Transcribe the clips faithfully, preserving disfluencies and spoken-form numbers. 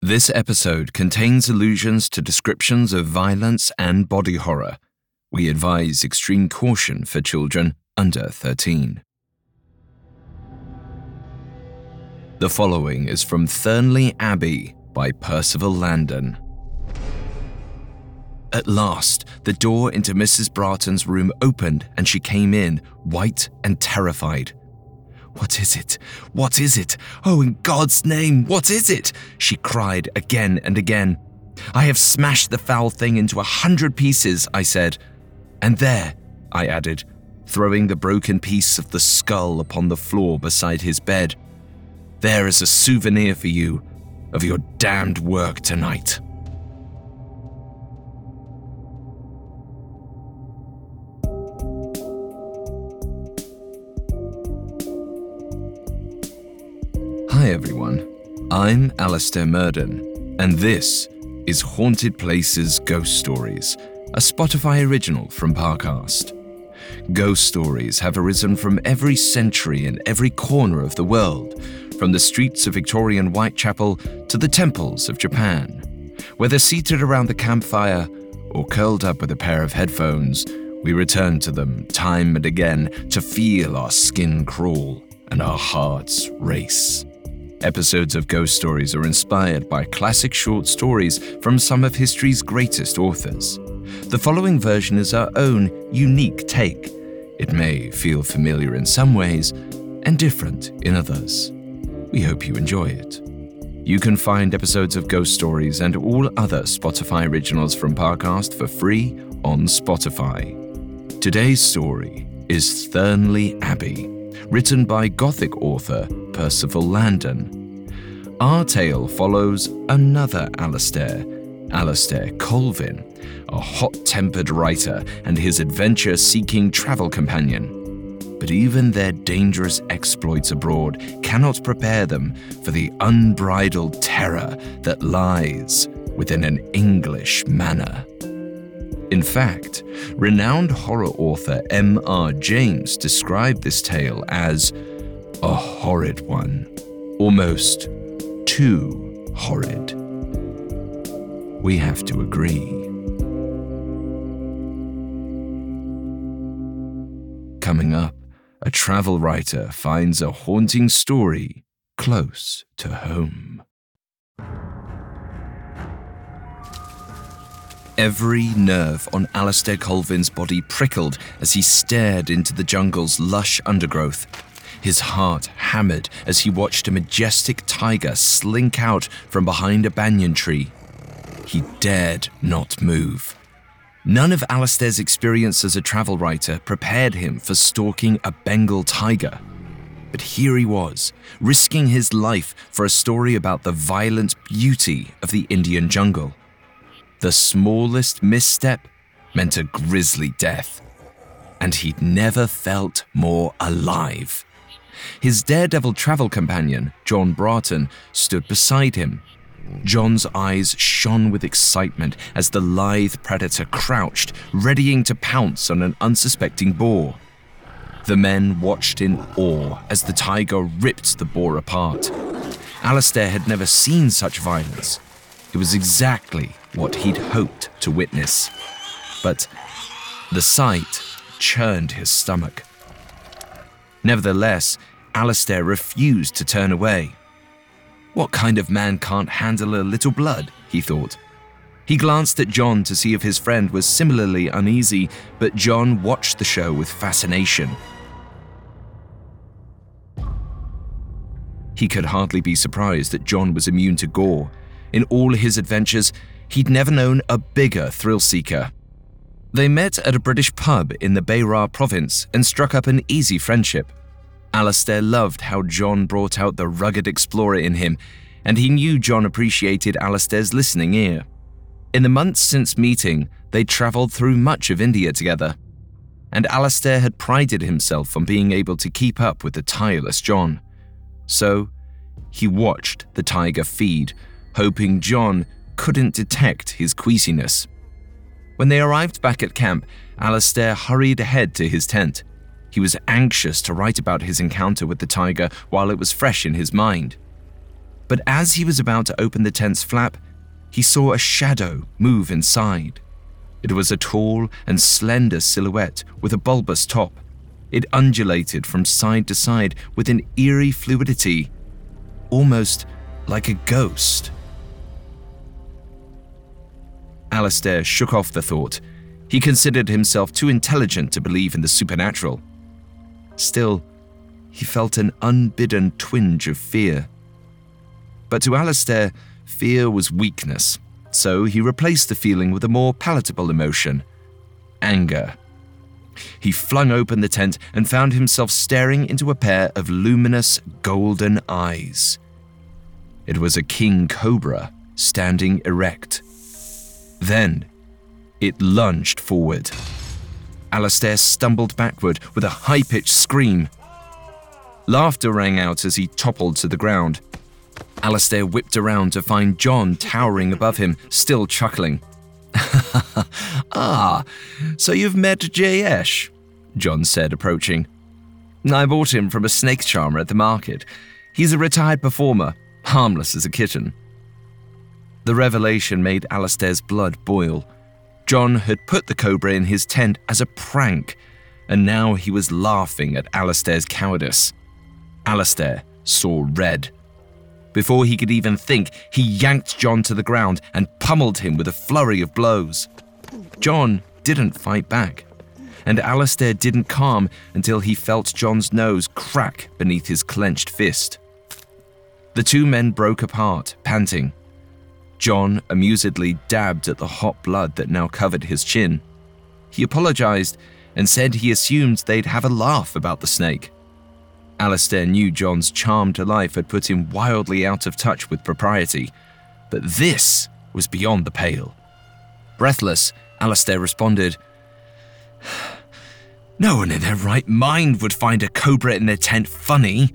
This episode contains allusions to descriptions of violence and body horror. We advise extreme caution for children under thirteen. The following is from Thurnley Abbey by Percival Landon. At last, the door into Missus Broughton's room opened and she came in, white and terrified. "What is it? What is it? Oh, in God's name, what is it?" she cried again and again. "I have smashed the foul thing into a hundred pieces," I said. "And there," I added, throwing the broken piece of the skull upon the floor beside his bed, "there is a souvenir for you of your damned work tonight." Hi everyone, I'm Alastair Murden, and this is Haunted Places Ghost Stories, a Spotify original from Parcast. Ghost stories have arisen from every century and every corner of the world, from the streets of Victorian Whitechapel to the temples of Japan. Whether seated around the campfire or curled up with a pair of headphones, we return to them time and again to feel our skin crawl and our hearts race. Episodes of Ghost Stories are inspired by classic short stories from some of history's greatest authors. The following version is our own unique take. It may feel familiar in some ways and different in others. We hope you enjoy it. You can find episodes of Ghost Stories and all other Spotify originals from Parcast for free on Spotify. Today's story is Thurnley Abbey, written by Gothic author Percival Landon. Our tale follows another Alastair, Alastair Colvin, a hot-tempered writer and his adventure-seeking travel companion. But even their dangerous exploits abroad cannot prepare them for the unbridled terror that lies within an English manor. In fact, renowned horror author M R James described this tale as a horrid one, almost too horrid. We have to agree. Coming up, a travel writer finds a haunting story close to home. Every nerve on Alastair Colvin's body prickled as he stared into the jungle's lush undergrowth. His heart hammered as he watched a majestic tiger slink out from behind a banyan tree. He dared not move. None of Alastair's experience as a travel writer prepared him for stalking a Bengal tiger. But here he was, risking his life for a story about the violent beauty of the Indian jungle. The smallest misstep meant a grisly death, and he'd never felt more alive. His daredevil travel companion, John Broughton, stood beside him. John's eyes shone with excitement as the lithe predator crouched, readying to pounce on an unsuspecting boar. The men watched in awe as the tiger ripped the boar apart. Alastair had never seen such violence. It was exactly what he'd hoped to witness. But the sight churned his stomach. Nevertheless, Alastair refused to turn away. What kind of man can't handle a little blood, he thought. He glanced at John to see if his friend was similarly uneasy, but John watched the show with fascination. He could hardly be surprised that John was immune to gore. In all his adventures, he'd never known a bigger thrill-seeker. They met at a British pub in the Berar province and struck up an easy friendship. Alastair loved how John brought out the rugged explorer in him, and he knew John appreciated Alastair's listening ear. In the months since meeting, they'd travelled through much of India together, and Alastair had prided himself on being able to keep up with the tireless John. So, he watched the tiger feed, hoping John couldn't detect his queasiness. When they arrived back at camp, Alastair hurried ahead to his tent. He was anxious to write about his encounter with the tiger while it was fresh in his mind. But as he was about to open the tent's flap, he saw a shadow move inside. It was a tall and slender silhouette with a bulbous top. It undulated from side to side with an eerie fluidity, almost like a ghost. Alistair shook off the thought. He considered himself too intelligent to believe in the supernatural. Still, he felt an unbidden twinge of fear. But to Alistair, fear was weakness, so he replaced the feeling with a more palatable emotion: anger. He flung open the tent and found himself staring into a pair of luminous golden eyes. It was a king cobra standing erect. Then, it lunged forward. Alistair stumbled backward with a high-pitched scream. Laughter rang out as he toppled to the ground. Alistair whipped around to find John towering above him, still chuckling. "Ah, so you've met Jayesh," John said, approaching. "I bought him from a snake charmer at the market. He's a retired performer, harmless as a kitten." The revelation made Alistair's blood boil. John had put the cobra in his tent as a prank, and now he was laughing at Alistair's cowardice. Alistair saw red. Before he could even think, he yanked John to the ground and pummeled him with a flurry of blows. John didn't fight back, and Alistair didn't calm until he felt John's nose crack beneath his clenched fist. The two men broke apart, panting. John amusedly dabbed at the hot blood that now covered his chin. He apologized and said he assumed they'd have a laugh about the snake. Alistair knew John's charmed life had put him wildly out of touch with propriety, but this was beyond the pale. Breathless, Alistair responded, "No one in their right mind would find a cobra in their tent funny."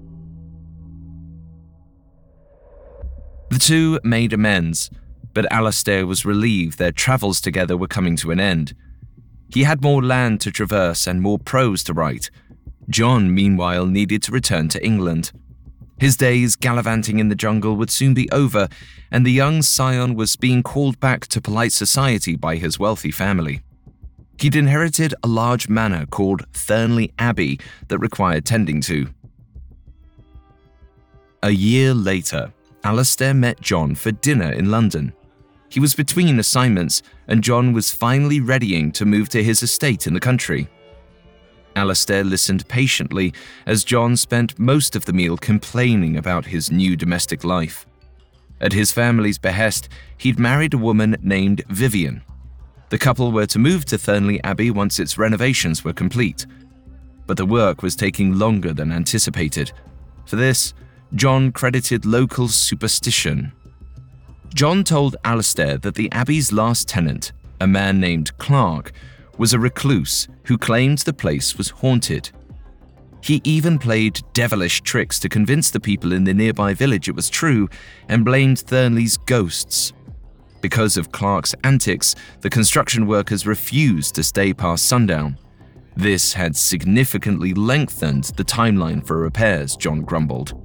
The two made amends, but Alistair was relieved their travels together were coming to an end. He had more land to traverse and more prose to write. John, meanwhile, needed to return to England. His days gallivanting in the jungle would soon be over, and the young scion was being called back to polite society by his wealthy family. He'd inherited a large manor called Thurnley Abbey that required tending to. A year later, Alistair met John for dinner in London. He was between assignments, and John was finally readying to move to his estate in the country. Alistair listened patiently as John spent most of the meal complaining about his new domestic life. At his family's behest, he'd married a woman named Vivian. The couple were to move to Thurnley Abbey once its renovations were complete. But the work was taking longer than anticipated. For this, John credited local superstition. John told Alistair that the Abbey's last tenant, a man named Clark, was a recluse who claimed the place was haunted. He even played devilish tricks to convince the people in the nearby village it was true and blamed Thurnley's ghosts. Because of Clark's antics, the construction workers refused to stay past sundown. This had significantly lengthened the timeline for repairs, John grumbled.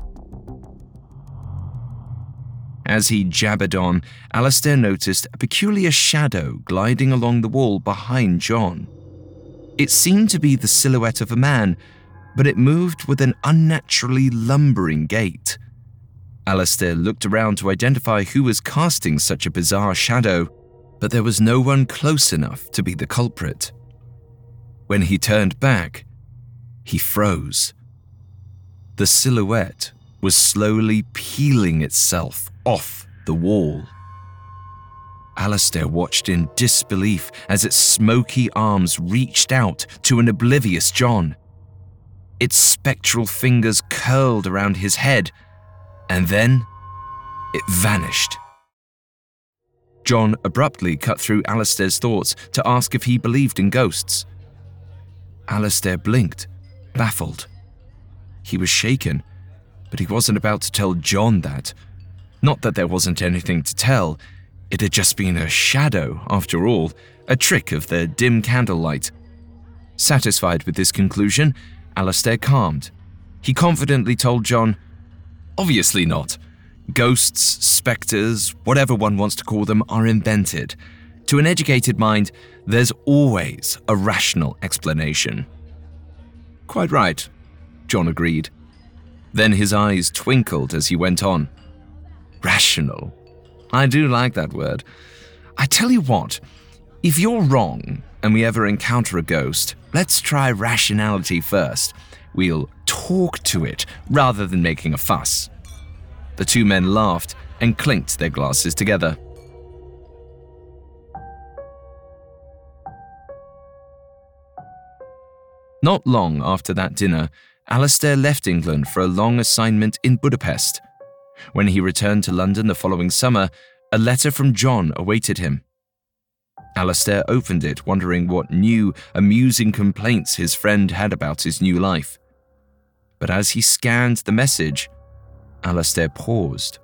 As he jabbered on, Alistair noticed a peculiar shadow gliding along the wall behind John. It seemed to be the silhouette of a man, but it moved with an unnaturally lumbering gait. Alistair looked around to identify who was casting such a bizarre shadow, but there was no one close enough to be the culprit. When he turned back, he froze. The silhouette was slowly peeling itself off the wall. Alistair watched in disbelief as its smoky arms reached out to an oblivious John. Its spectral fingers curled around his head, and then it vanished. John abruptly cut through Alistair's thoughts to ask if he believed in ghosts. Alistair blinked, baffled. He was shaken, but he wasn't about to tell John that. Not that there wasn't anything to tell. It had just been a shadow, after all, a trick of the dim candlelight. Satisfied with this conclusion, Alistair calmed. He confidently told John, "Obviously not. Ghosts, spectres, whatever one wants to call them, are invented. To an educated mind, there's always a rational explanation. Quite right, John agreed. Then his eyes twinkled as he went on. Rational. I do like that word. I tell you what, if you're wrong and we ever encounter a ghost, let's try rationality first. We'll talk to it rather than making a fuss. The two men laughed and clinked their glasses together. Not long after that dinner, Alistair left England for a long assignment in Budapest. When he returned to London the following summer, a letter from John awaited him. Alistair opened it, wondering what new, amusing complaints his friend had about his new life. But as he scanned the message, Alistair paused.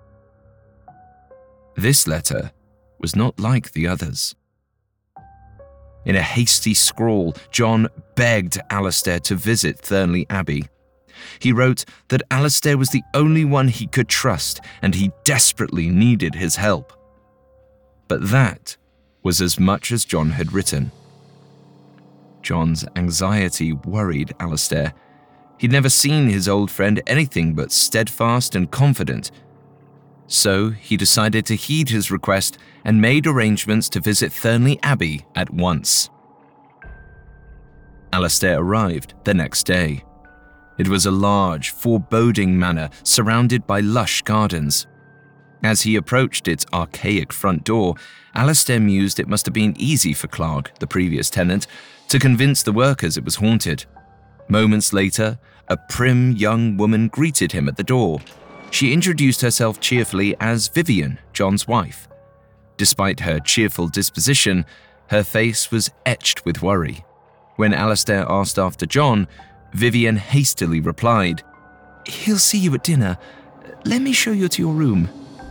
This letter was not like the others. In a hasty scrawl, John begged Alistair to visit Thornley Abbey. He wrote that Alistair was the only one he could trust and he desperately needed his help. But that was as much as John had written. John's anxiety worried Alistair. He'd never seen his old friend anything but steadfast and confident. So he decided to heed his request and made arrangements to visit Thornley Abbey at once. Alistair arrived the next day. It was a large, foreboding manor surrounded by lush gardens. As he approached its archaic front door, Alistair mused it must have been easy for Clark, the previous tenant, to convince the workers it was haunted. Moments later, a prim young woman greeted him at the door. She introduced herself cheerfully as Vivian, John's wife. Despite her cheerful disposition, her face was etched with worry. When Alistair asked after John, Vivian hastily replied, "He'll see you at dinner. Let me show you to your room."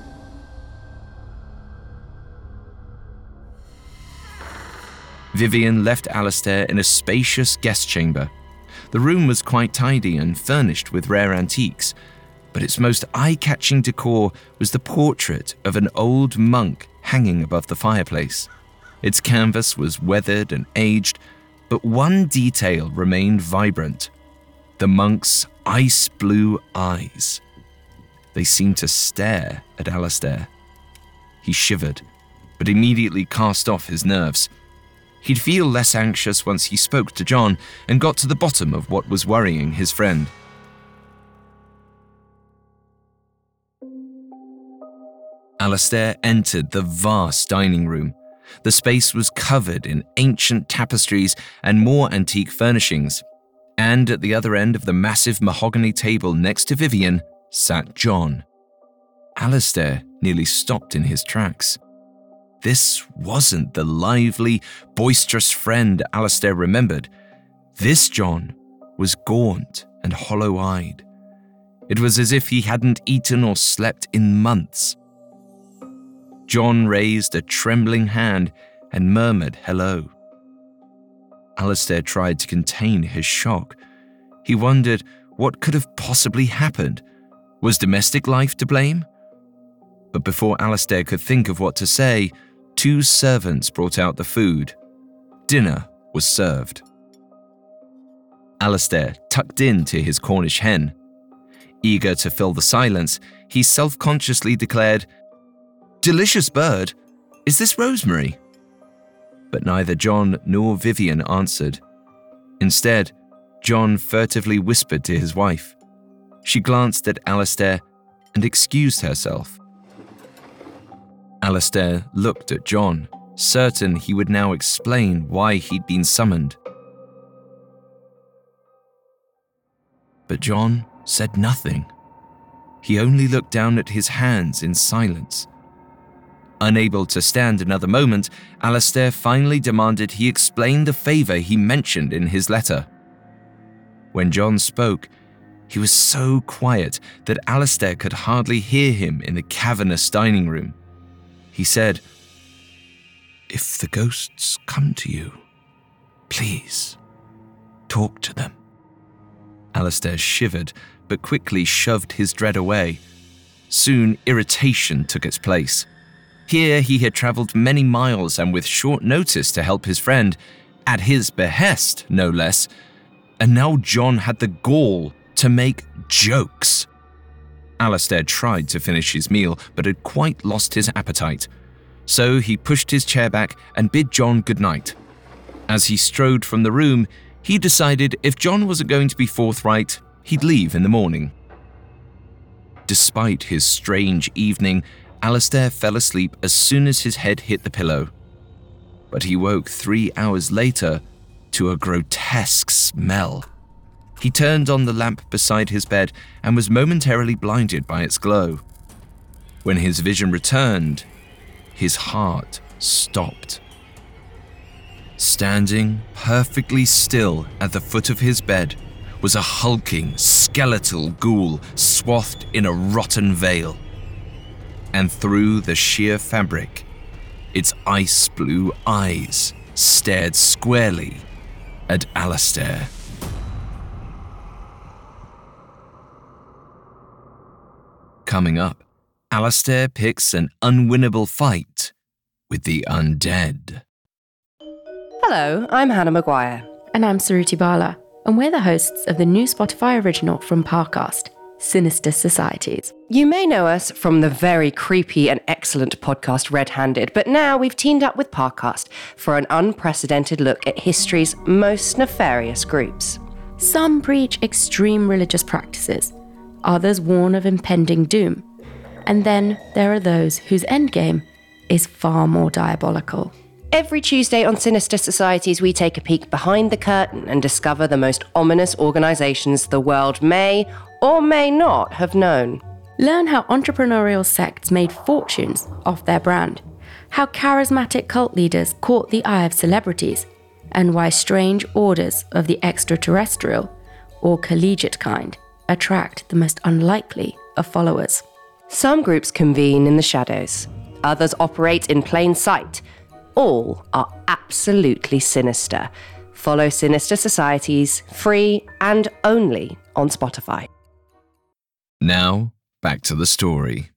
Vivian left Alistair in a spacious guest chamber. The room was quite tidy and furnished with rare antiques, but its most eye-catching decor was the portrait of an old monk hanging above the fireplace. Its canvas was weathered and aged, but one detail remained vibrant: the monk's ice-blue eyes. They seemed to stare at Alistair. He shivered, but immediately cast off his nerves. He'd feel less anxious once he spoke to John and got to the bottom of what was worrying his friend. Alistair entered the vast dining room. The space was covered in ancient tapestries and more antique furnishings, and at the other end of the massive mahogany table next to Vivian sat John. Alistair nearly stopped in his tracks. This wasn't the lively, boisterous friend Alistair remembered. This John was gaunt and hollow-eyed. It was as if he hadn't eaten or slept in months. John raised a trembling hand and murmured hello. Alistair tried to contain his shock. He wondered what could have possibly happened. Was domestic life to blame? But before Alistair could think of what to say, two servants brought out the food. Dinner was served. Alistair tucked into his Cornish hen. Eager to fill the silence, he self-consciously declared, "Delicious bird. Is this rosemary?" But neither John nor Vivian answered. Instead, John furtively whispered to his wife. She glanced at Alistair and excused herself. Alistair looked at John, certain he would now explain why he'd been summoned. But John said nothing. He only looked down at his hands in silence. Unable to stand another moment, Alistair finally demanded he explain the favour he mentioned in his letter. When John spoke, he was so quiet that Alistair could hardly hear him in the cavernous dining room. He said, "If the ghosts come to you, please, talk to them." Alistair shivered, but quickly shoved his dread away. Soon, irritation took its place. Here he had travelled many miles and with short notice to help his friend, at his behest, no less, and now John had the gall to make jokes. Alistair tried to finish his meal, but had quite lost his appetite. So he pushed his chair back and bid John good night. As he strode from the room, he decided if John wasn't going to be forthright, he'd leave in the morning. Despite his strange evening, Alistair fell asleep as soon as his head hit the pillow. But he woke three hours later to a grotesque smell. He turned on the lamp beside his bed and was momentarily blinded by its glow. When his vision returned, his heart stopped. Standing perfectly still at the foot of his bed was a hulking, skeletal ghoul swathed in a rotten veil. And through the sheer fabric, its ice-blue eyes stared squarely at Alistair. Coming up, Alistair picks an unwinnable fight with the undead. Hello, I'm Hannah Maguire. And I'm Suruthi Bala, and we're the hosts of the new Spotify original from Parcast, Sinister Societies. You may know us from the very creepy and excellent podcast Red Handed, but now we've teamed up with Parcast for an unprecedented look at history's most nefarious groups. Some preach extreme religious practices, others warn of impending doom, and then there are those whose endgame is far more diabolical. Every Tuesday on Sinister Societies, we take a peek behind the curtain and discover the most ominous organisations the world may or may not have known. Learn how entrepreneurial sects made fortunes off their brand, how charismatic cult leaders caught the eye of celebrities, and why strange orders of the extraterrestrial or collegiate kind attract the most unlikely of followers. Some groups convene in the shadows, others operate in plain sight. All are absolutely sinister. Follow Sinister Societies, free and only on Spotify. Now, back to the story.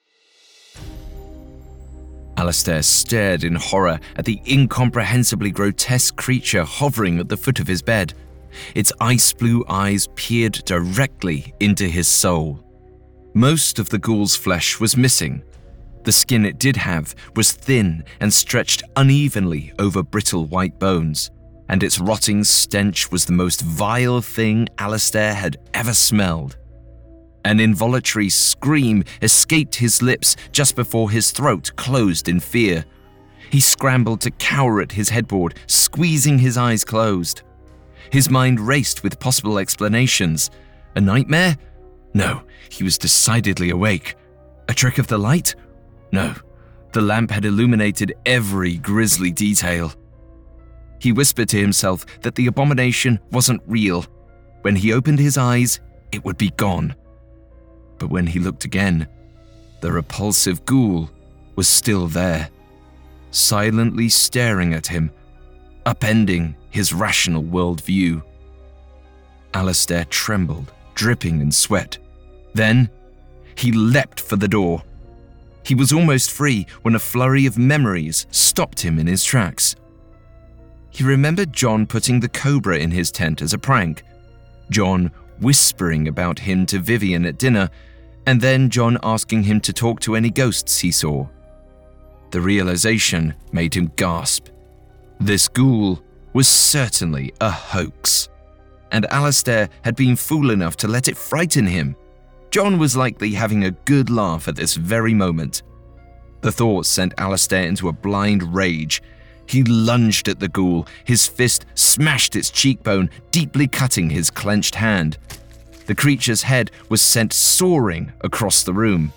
Alistair stared in horror at the incomprehensibly grotesque creature hovering at the foot of his bed. Its ice-blue eyes peered directly into his soul. Most of the ghoul's flesh was missing. The skin it did have was thin and stretched unevenly over brittle white bones, and its rotting stench was the most vile thing Alistair had ever smelled. An involuntary scream escaped his lips just before his throat closed in fear. He scrambled to cower at his headboard, squeezing his eyes closed. His mind raced with possible explanations. A nightmare? No, he was decidedly awake. A trick of the light? No, the lamp had illuminated every grisly detail. He whispered to himself that the abomination wasn't real. When he opened his eyes, it would be gone. But when he looked again, the repulsive ghoul was still there, silently staring at him, upending his rational worldview. Alistair trembled, dripping in sweat. Then, he leapt for the door. He was almost free when a flurry of memories stopped him in his tracks. He remembered John putting the cobra in his tent as a prank, John whispering about him to Vivian at dinner, and then John asking him to talk to any ghosts he saw. The realization made him gasp. This ghoul was certainly a hoax, and Alistair had been fool enough to let it frighten him. John was likely having a good laugh at this very moment. The thought sent Alistair into a blind rage. He lunged at the ghoul, his fist smashed its cheekbone, deeply cutting his clenched hand. The creature's head was sent soaring across the room.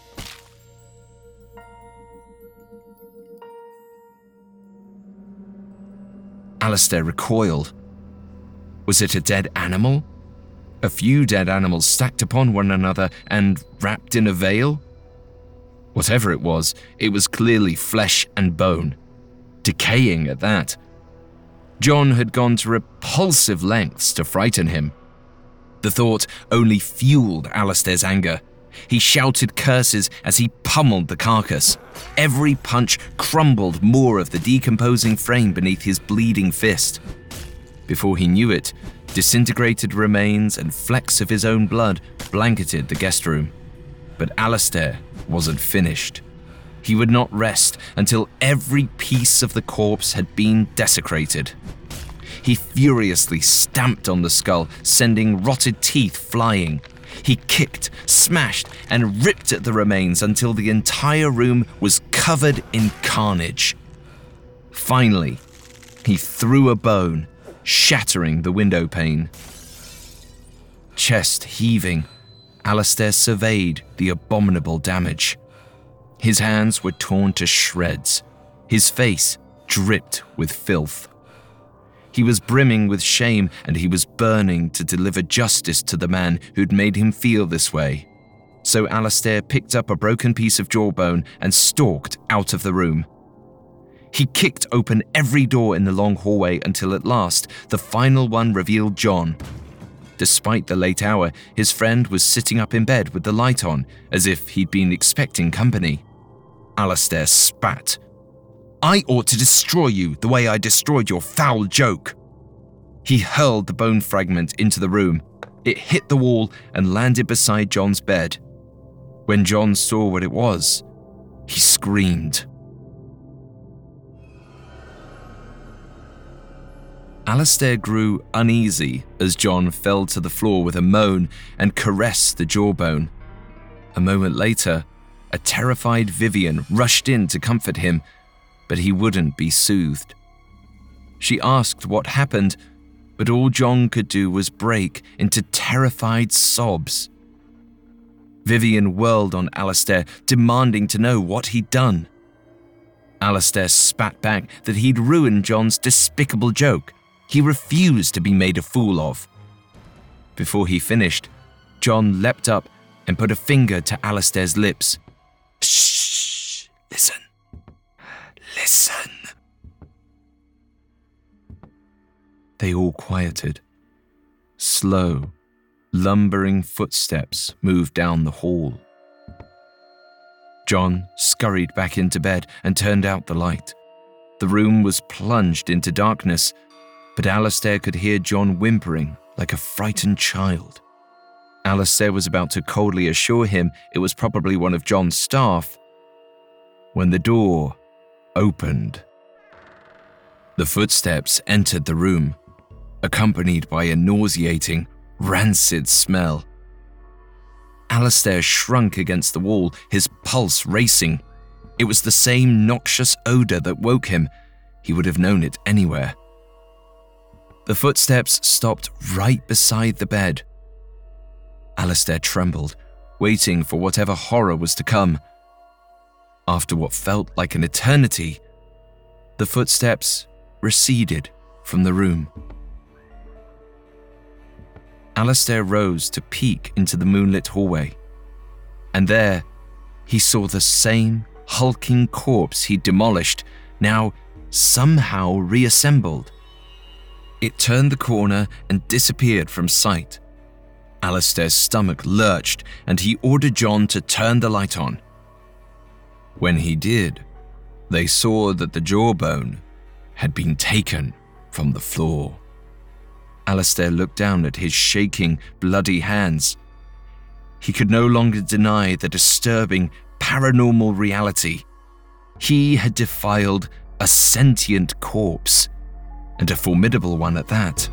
Alistair recoiled. Was it a dead animal? A few dead animals stacked upon one another and wrapped in a veil? Whatever it was, it was clearly flesh and bone. Decaying at that. John had gone to repulsive lengths to frighten him. The thought only fueled Alistair's anger. He shouted curses as he pummeled the carcass. Every punch crumbled more of the decomposing frame beneath his bleeding fist. Before he knew it, disintegrated remains and flecks of his own blood blanketed the guest room. But Alistair wasn't finished. He would not rest until every piece of the corpse had been desecrated. He furiously stamped on the skull, sending rotted teeth flying. He kicked, smashed, and ripped at the remains until the entire room was covered in carnage. Finally, he threw a bone, shattering the window pane. Chest heaving, Alistair surveyed the abominable damage. His hands were torn to shreds. His face dripped with filth. He was brimming with shame, and he was burning to deliver justice to the man who'd made him feel this way. So Alistair picked up a broken piece of jawbone and stalked out of the room. He kicked open every door in the long hallway until at last the final one revealed John. Despite the late hour, his friend was sitting up in bed with the light on, as if he'd been expecting company. Alistair spat. "I ought to destroy you the way I destroyed your foul joke." He hurled the bone fragment into the room. It hit the wall and landed beside John's bed. When John saw what it was, he screamed. Alistair grew uneasy as John fell to the floor with a moan and caressed the jawbone. A moment later, a terrified Vivian rushed in to comfort him, but he wouldn't be soothed. She asked what happened, but all John could do was break into terrified sobs. Vivian whirled on Alistair, demanding to know what he'd done. Alistair spat back that he'd ruined John's despicable joke. He refused to be made a fool of. Before he finished, John leapt up and put a finger to Alistair's lips. "Shh, listen. Listen." They all quieted. Slow, lumbering footsteps moved down the hall. John scurried back into bed and turned out the light. The room was plunged into darkness, but Alistair could hear John whimpering like a frightened child. Alistair was about to coldly assure him it was probably one of John's staff when the door opened. The footsteps entered the room, accompanied by a nauseating, rancid smell. Alistair shrunk against the wall, his pulse racing. It was the same noxious odor that woke him. He would have known it anywhere. The footsteps stopped right beside the bed. Alistair trembled, waiting for whatever horror was to come. After what felt like an eternity, the footsteps receded from the room. Alistair rose to peek into the moonlit hallway, and there he saw the same hulking corpse he'd demolished, now somehow reassembled. It turned the corner and disappeared from sight. Alistair's stomach lurched, and he ordered John to turn the light on. When he did, they saw that the jawbone had been taken from the floor. Alistair looked down at his shaking, bloody hands. He could no longer deny the disturbing, paranormal reality. He had defiled a sentient corpse, and a formidable one at that.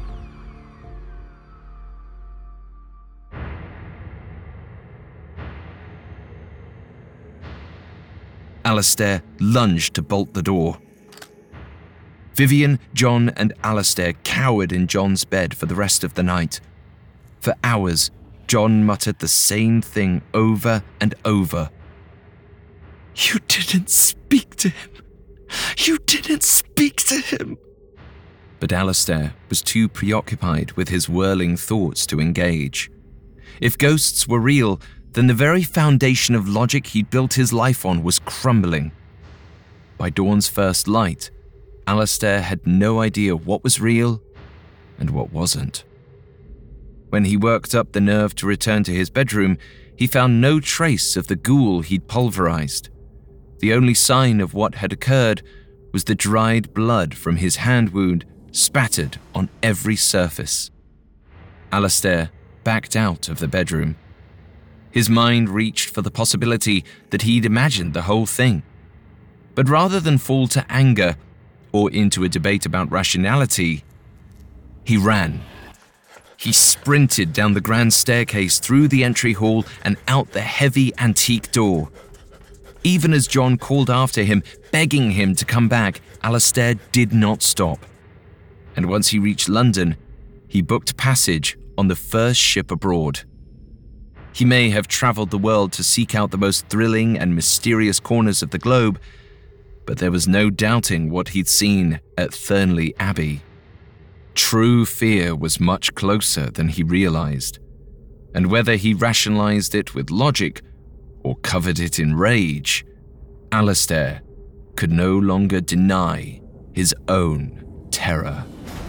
Alistair lunged to bolt the door. Vivian, John, and Alistair cowered in John's bed for the rest of the night. For hours, John muttered the same thing over and over. "You didn't speak to him. You didn't speak to him." But Alistair was too preoccupied with his whirling thoughts to engage. If ghosts were real, then the very foundation of logic he'd built his life on was crumbling. By dawn's first light, Alistair had no idea what was real and what wasn't. When he worked up the nerve to return to his bedroom, he found no trace of the ghoul he'd pulverized. The only sign of what had occurred was the dried blood from his hand wound spattered on every surface. Alistair backed out of the bedroom. His mind reached for the possibility that he'd imagined the whole thing. But rather than fall to anger or into a debate about rationality, he ran. He sprinted down the grand staircase, through the entry hall, and out the heavy antique door. Even as John called after him, begging him to come back, Alistair did not stop. And once he reached London, he booked passage on the first ship abroad. He may have travelled the world to seek out the most thrilling and mysterious corners of the globe, but there was no doubting what he'd seen at Thornley Abbey. True fear was much closer than he realized, and whether he rationalized it with logic or covered it in rage, Alistair could no longer deny his own terror.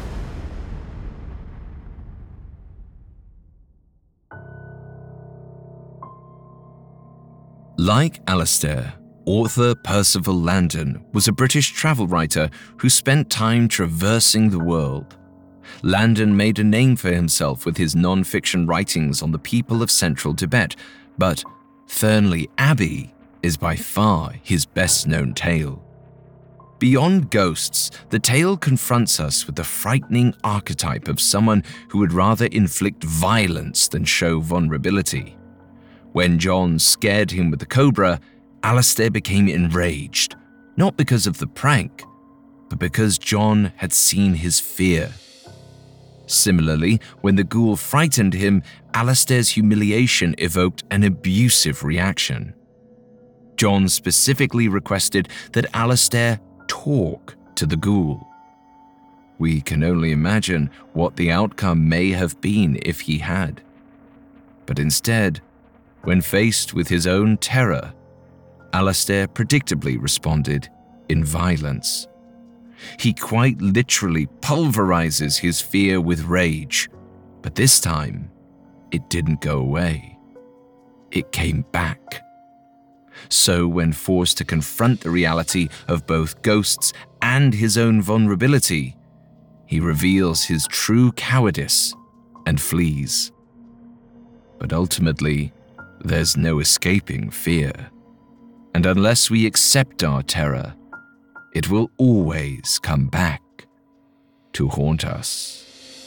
Like Alistair, author Percival Landon was a British travel writer who spent time traversing the world. Landon made a name for himself with his non-fiction writings on the people of central Tibet, but Thornley Abbey is by far his best-known tale. Beyond ghosts, the tale confronts us with the frightening archetype of someone who would rather inflict violence than show vulnerability. When John scared him with the cobra, Alistair became enraged, not because of the prank, but because John had seen his fear. Similarly, when the ghoul frightened him, Alistair's humiliation evoked an abusive reaction. John specifically requested that Alistair talk to the ghoul. We can only imagine what the outcome may have been if he had. But instead, when faced with his own terror, Alistair predictably responded in violence. He quite literally pulverizes his fear with rage, but this time, it didn't go away. It came back. So when forced to confront the reality of both ghosts and his own vulnerability, he reveals his true cowardice and flees. But ultimately, there's no escaping fear. And unless we accept our terror, it will always come back to haunt us.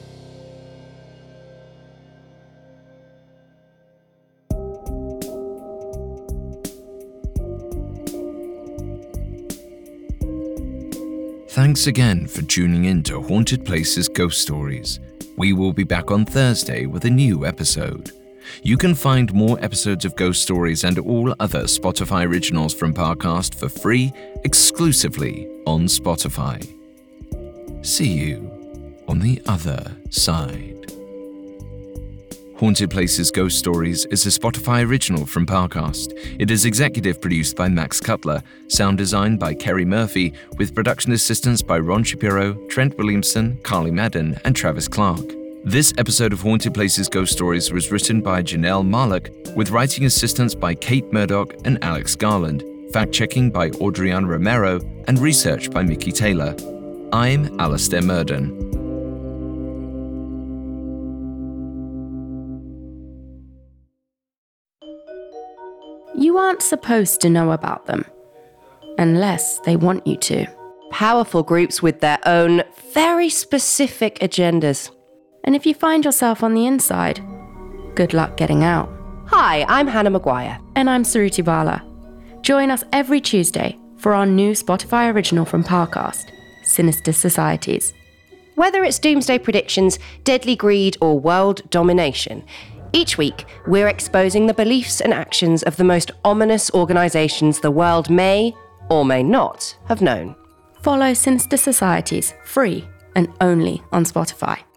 Thanks again for tuning in to Haunted Places Ghost Stories. We will be back on Thursday with a new episode. You can find more episodes of Ghost Stories and all other Spotify originals from Parcast for free exclusively on Spotify. See you on the other side. Haunted Places Ghost Stories is a Spotify original from Parcast. It is executive produced by Max Cutler, sound designed by Kerry Murphy, with production assistance by Ron Shapiro, Trent Williamson, Carly Madden, and Travis Clark. This episode of Haunted Places Ghost Stories was written by Janelle Marlock, with writing assistance by Kate Murdoch and Alex Garland, fact-checking by Audriana Romero, and research by Mickey Taylor. I'm Alistair Murden. You aren't supposed to know about them, unless they want you to. Powerful groups with their own very specific agendas. And if you find yourself on the inside, good luck getting out. Hi, I'm Hannah Maguire. And I'm Suruthi Bala. Join us every Tuesday for our new Spotify original from Parcast, Sinister Societies. Whether it's doomsday predictions, deadly greed, or world domination, each week we're exposing the beliefs and actions of the most ominous organisations the world may or may not have known. Follow Sinister Societies free and only on Spotify.